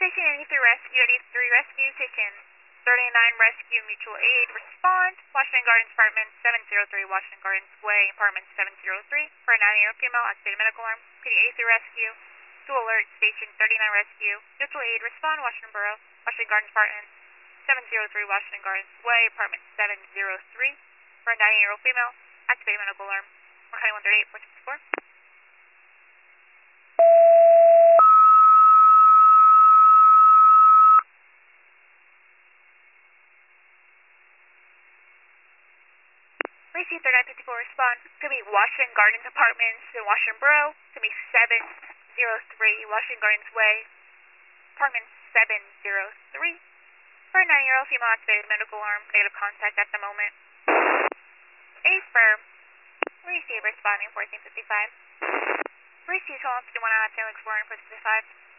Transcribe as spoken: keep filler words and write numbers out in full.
Station eighty-three Rescue, eighty-three Rescue, Station thirty-nine Rescue, Mutual Aid, respond. Washington Gardens, Apartment seven oh three, Washington Gardens Way, Apartment seven oh three. For a nine-year-old female, activated medical alarm. P D eighty-three Rescue, to alert Station thirty-nine Rescue, Mutual Aid, respond. Washington Borough, Washington Gardens, Apartment seven oh three, Washington Gardens Way, Apartment seven oh three. For a nine-year-old female, activated medical alarm. one one thirty-eight, four sixty-four. Receive thirty-nine fifty-four, respond. To be Washington Gardens Apartments in Washington Borough. To be seven oh three Washington Gardens Way, Apartment seven oh three. For a nine-year-old female, activated medical alarm. Negative contact at the moment. Affirm. Receive responding fourteen fifty-five. Receive twelve fifty-one out of ten, exploring four sixty-five.